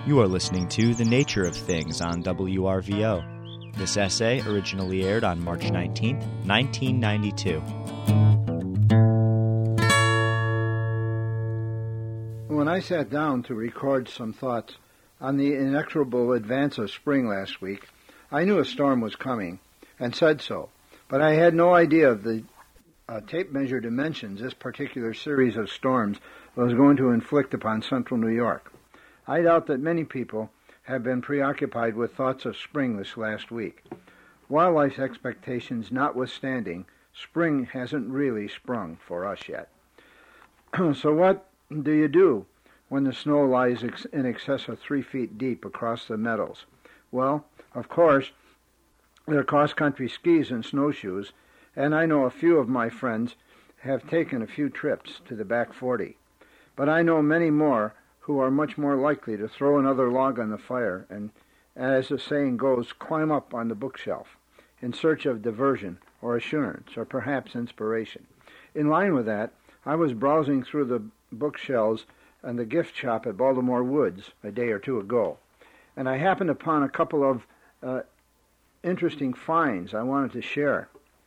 You are listening to The Nature of Things on WRVO. This essay originally aired on March 19, 1992. When I sat down to record some thoughts on the inexorable advance of spring last week, I knew a storm was coming, and said so, but I had no idea of the tape measure dimensions this particular series of storms was going to inflict upon central New York. I doubt that many people have been preoccupied with thoughts of spring this last week. Wildlife expectations notwithstanding, spring hasn't really sprung for us yet. So what do you do when the snow lies in excess of 3 feet deep across the meadows? Well, of course, there are cross-country skis and snowshoes, and I know a few of my friends have taken a few trips to the back 40. But I know many more who are much more likely to throw another log on the fire and, as the saying goes, climb up on the bookshelf in search of diversion or assurance or perhaps inspiration. In line with that, I was browsing through the bookshelves and the gift shop at Baltimore Woods a day or two ago, and I happened upon a couple of interesting finds I wanted to share.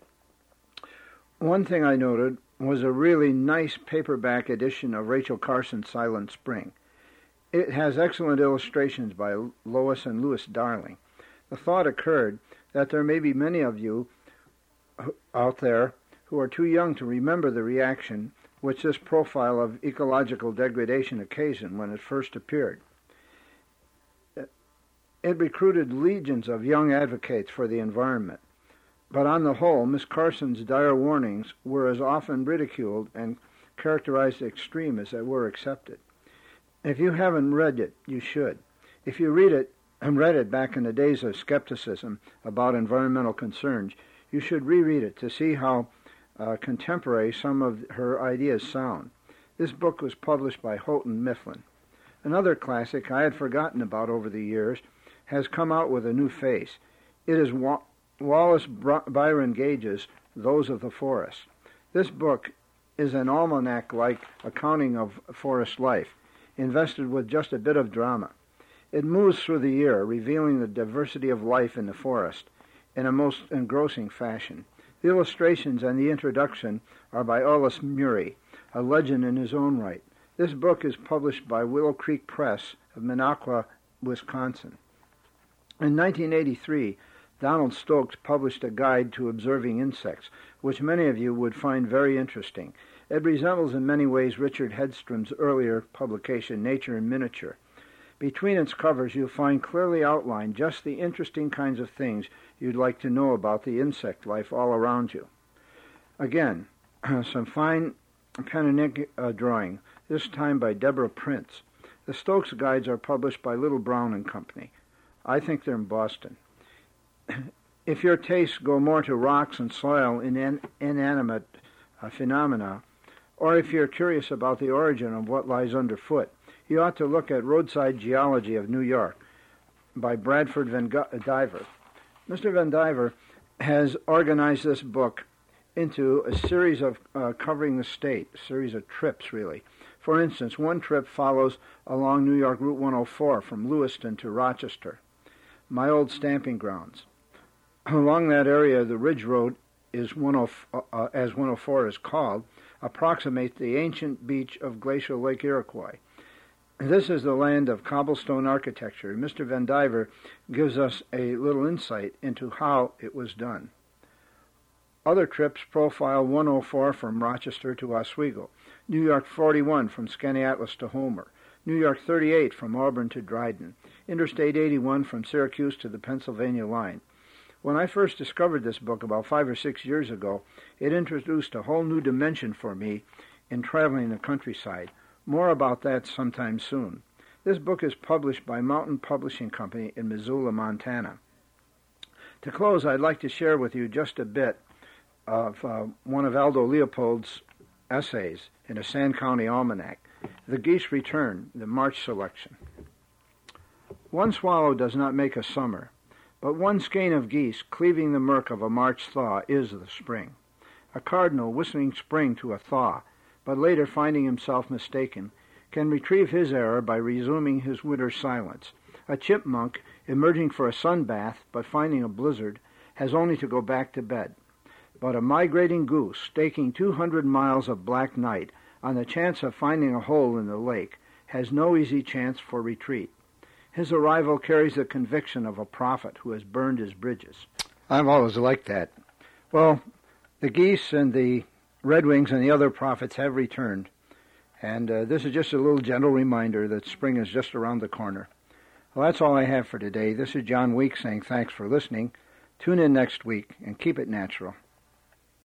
One thing I noted was a really nice paperback edition of Rachel Carson's Silent Spring. It has excellent illustrations by Lois and Louis Darling. The thought occurred that there may be many of you out there who are too young to remember the reaction which this profile of ecological degradation occasioned when it first appeared. It recruited legions of young advocates for the environment, but on the whole, Miss Carson's dire warnings were as often ridiculed and characterized extreme as they were accepted. If you haven't read it, you should. If you read it and read it back in the days of skepticism about environmental concerns, you should reread it to see how contemporary some of her ideas sound. This book was published by Houghton Mifflin. Another classic I had forgotten about over the years has come out with a new face. It is Wallace Byron Gage's Those of the Forest. This book is an almanac-like accounting of forest life, invested with just a bit of drama. It moves through the year, revealing the diversity of life in the forest in a most engrossing fashion. The illustrations and the introduction are by Ullis Murray, a legend in his own right. This book is published by Willow Creek Press of Minocqua, Wisconsin. In 1983, Donald Stokes published a guide to observing insects, which many of you would find very interesting. It resembles in many ways Richard Hedstrom's earlier publication, Nature in Miniature. Between its covers, you'll find clearly outlined just the interesting kinds of things you'd like to know about the insect life all around you. Again, some fine pen and ink drawing, this time by Deborah Prince. The Stokes guides are published by Little Brown and Company. I think they're in Boston. If your tastes go more to rocks and soil in inanimate phenomena, or if you're curious about the origin of what lies underfoot, you ought to look at Roadside Geology of New York by Bradford Van Diver. Mr. Van Diver has organized this book into a series of covering the state, a series of trips, really. For instance, one trip follows along New York Route 104 from Lewiston to Rochester, my old stamping grounds. Along that area, the Ridge Road, as 104 is called, approximates the ancient beach of glacial Lake Iroquois. This is the land of cobblestone architecture. Mr. Van Diver gives us a little insight into how it was done. Other trips profile 104 from Rochester to Oswego, New York 41 from Skaneateles to Homer, New York 38 from Auburn to Dryden, Interstate 81 from Syracuse to the Pennsylvania line. When I first discovered this book about 5 or 6 years ago, it introduced a whole new dimension for me in traveling the countryside. More about that sometime soon. This book is published by Mountain Publishing Company in Missoula, Montana. To close, I'd like to share with you just a bit of one of Aldo Leopold's essays in a Sand County Almanac, The Geese Return, the March Selection. One swallow does not make a summer, but one skein of geese cleaving the murk of a March thaw is the spring. A cardinal whistling spring to a thaw, but later finding himself mistaken, can retrieve his error by resuming his winter silence. A chipmunk, emerging for a sun bath but finding a blizzard, has only to go back to bed. But a migrating goose, staking 200 miles of black night on the chance of finding a hole in the lake, has no easy chance for retreat. His arrival carries the conviction of a prophet who has burned his bridges. I've always liked that. Well, the geese and the redwings and the other prophets have returned, and this is just a little gentle reminder that spring is just around the corner. Well, that's all I have for today. This is John Weeks saying thanks for listening. Tune in next week and keep it natural.